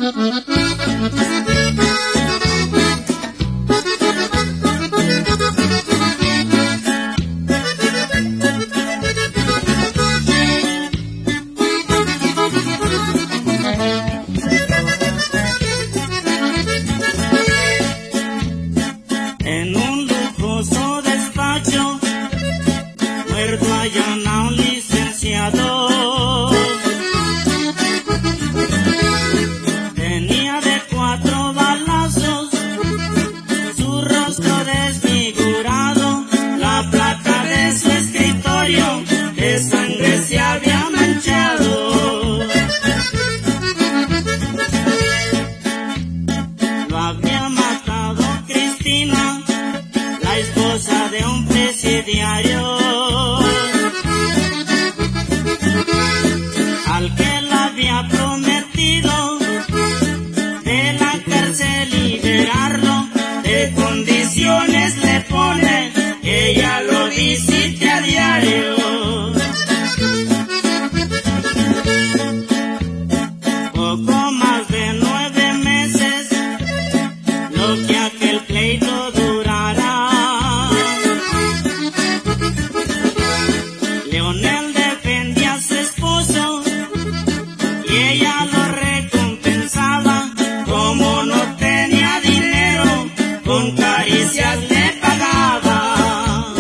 En un lujoso despacho, muerto allana un licenciado. Tenía de 4 balazos, su rostro desfigurado, la placa de su escritorio de sangre se había manchado. Lo había matado Cristina, la esposa de un presidiario, al que le había prometido de la cárcel liberarlo. De condiciones le pone, ella lo visite a diario. Poco más de 9 meses, lo que aquel pleito durará. Leonel defendía a su esposo y ella lo recompensaba. Como no tenía dinero, con caricias le pagaba.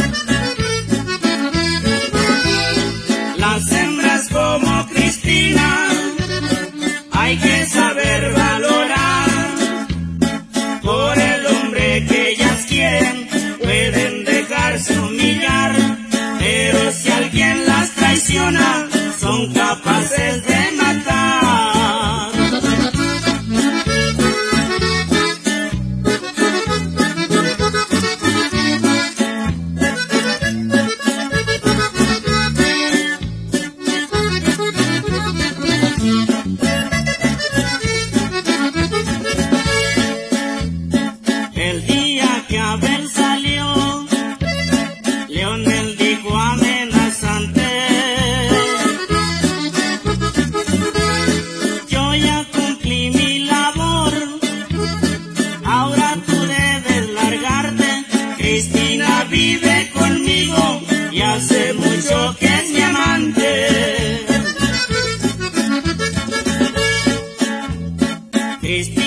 Las hembras como Cristina hay que saber valorar. Por el hombre que ellas quieren, pueden dejarse humillar. Pero si alguien las traiciona, son capaces de matar. El día que Abel salió, Leonel dijo amenazante: yo ya cumplí mi labor, ahora tú debes largarte. Cristina vive conmigo y hace mucho que es mi amante. Cristina